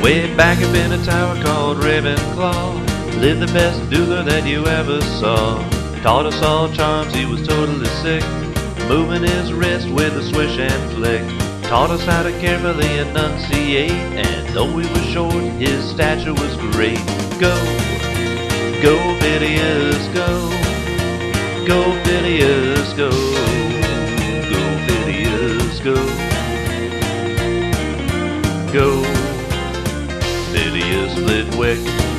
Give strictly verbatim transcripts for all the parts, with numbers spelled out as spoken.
Way back up in a tower called Ravenclaw lived the best dueler that you ever saw. Taught us all charms, he was totally sick, moving his wrist with a swish and flick. Taught us how to carefully enunciate, and though he was short, his stature was great. Go, go Phidias, go, go Phidias, go, go Phidias, go, go Phidias Flitwick.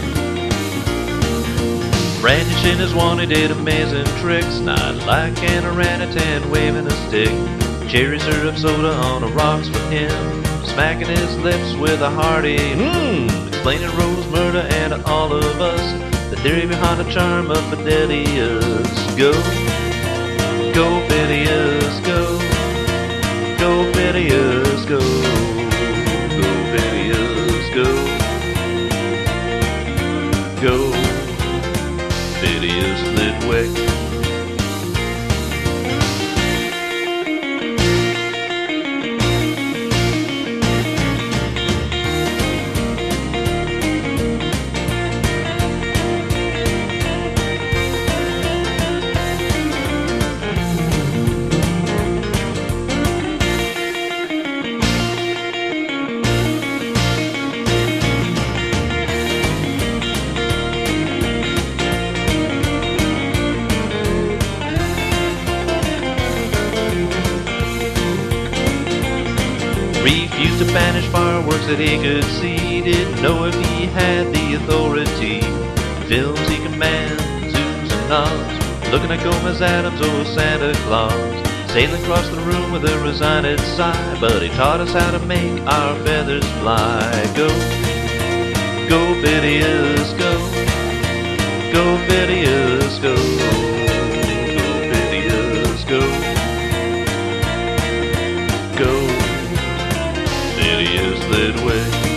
Brandishing his wand, he did amazing tricks, not like an orangutan waving a stick. Cherry syrup soda on the rocks for him, smacking his lips with a hearty mmm, explaining Rose murder and all of us the theory behind the charm of Phidias. Go, go Phidias, go, go Phidias, go, go Phidias, go, go Phidias Flitwick. Refused to banish fireworks that he could see, didn't know if he had the authority. Films he commands, zooms and nods, looking at Gomez Adams or Santa Claus. Sailing across the room with a resigned sigh, but he taught us how to make our feathers fly. Go, go Phidias, go, go Phidias, go, go Phidias, go, go Phidias Flitwick.